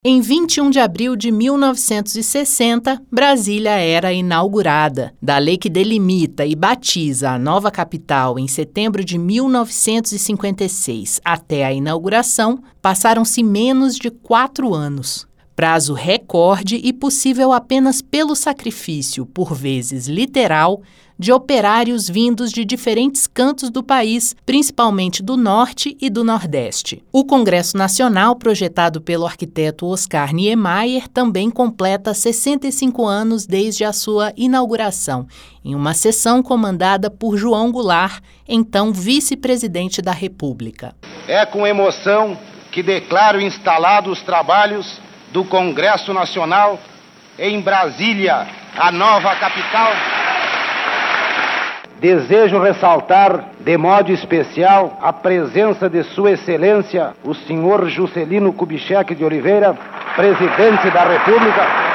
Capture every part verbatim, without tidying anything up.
Em vinte e um de abril de mil novecentos e sessenta, Brasília era inaugurada. Da lei que delimita e batiza a nova capital em setembro de mil novecentos e cinquenta e seis até a inauguração, passaram-se menos de quatro anos. Prazo recorde e possível apenas pelo sacrifício, por vezes literal, de operários vindos de diferentes cantos do país, principalmente do Norte e do Nordeste. O Congresso Nacional, projetado pelo arquiteto Oscar Niemeyer, também completa sessenta e cinco anos desde a sua inauguração, em uma sessão comandada por João Goulart, então vice-presidente da República. É com emoção que declaro instalados os trabalhos do Congresso Nacional em Brasília, a nova capital. Desejo ressaltar, de modo especial, a presença de Sua Excelência, o senhor Juscelino Kubitschek de Oliveira, presidente da República.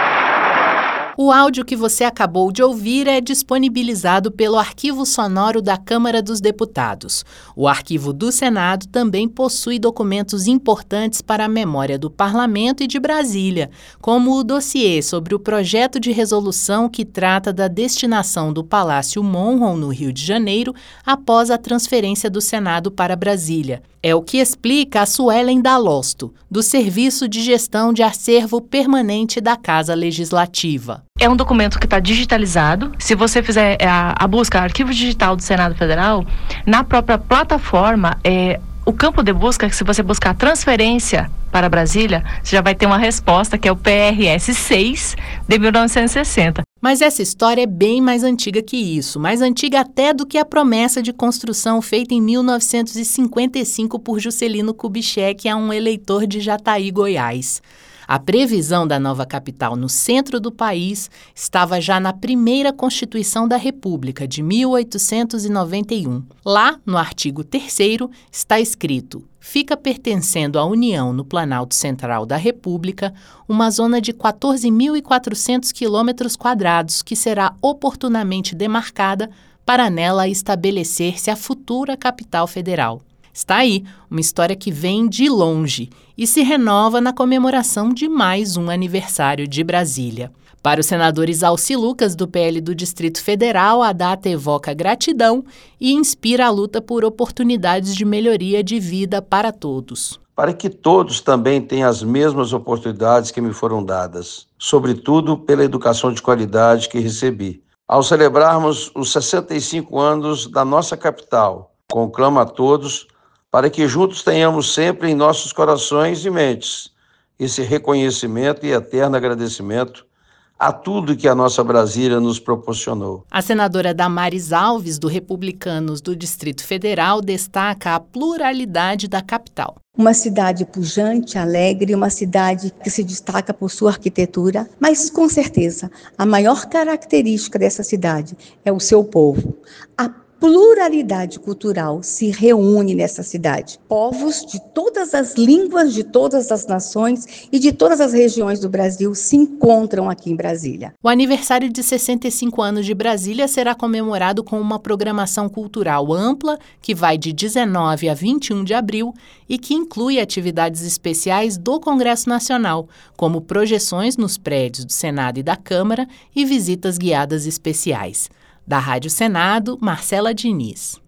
O áudio que você acabou de ouvir é disponibilizado pelo Arquivo Sonoro da Câmara dos Deputados. O Arquivo do Senado também possui documentos importantes para a memória do Parlamento e de Brasília, como o dossiê sobre o projeto de resolução que trata da destinação do Palácio Monroe, no Rio de Janeiro, após a transferência do Senado para Brasília. É o que explica a Suelen Dalosto, do Serviço de Gestão de Acervo Permanente da Casa Legislativa. É um documento que está digitalizado. Se você fizer a, a busca Arquivo Digital do Senado Federal, na própria plataforma, é, o campo de busca, se você buscar transferência para Brasília, você já vai ter uma resposta, que é o P R S seis de mil novecentos e sessenta. Mas essa história é bem mais antiga que isso, mais antiga até do que a promessa de construção feita em mil novecentos e cinquenta e cinco por Juscelino Kubitschek a um eleitor de Jataí, Goiás. A previsão da nova capital no centro do país estava já na primeira Constituição da República, de mil oitocentos e noventa e um. Lá, no artigo terceiro, está escrito: fica pertencendo à União no Planalto Central da República uma zona de quatorze mil e quatrocentos quilômetros quadrados que será oportunamente demarcada para nela estabelecer-se a futura capital federal. Está aí, uma história que vem de longe e se renova na comemoração de mais um aniversário de Brasília. Para o senador Isalci Lucas, do P L do Distrito Federal, a data evoca gratidão e inspira a luta por oportunidades de melhoria de vida para todos. Para que todos também tenham as mesmas oportunidades que me foram dadas, sobretudo pela educação de qualidade que recebi. Ao celebrarmos os sessenta e cinco anos da nossa capital, conclamo a todos para que juntos tenhamos sempre em nossos corações e mentes esse reconhecimento e eterno agradecimento a tudo que a nossa Brasília nos proporcionou. A senadora Damares Alves, do Republicanos do Distrito Federal, destaca a pluralidade da capital. Uma cidade pujante, alegre, uma cidade que se destaca por sua arquitetura, mas com certeza a maior característica dessa cidade é o seu povo. A pluralidade cultural se reúne nessa cidade. Povos de todas as línguas, de todas as nações e de todas as regiões do Brasil se encontram aqui em Brasília. O aniversário de sessenta e cinco anos de Brasília será comemorado com uma programação cultural ampla que vai de dezenove a vinte e um de abril e que inclui atividades especiais do Congresso Nacional, como projeções nos prédios do Senado e da Câmara e visitas guiadas especiais. Da Rádio Senado, Marcela Diniz.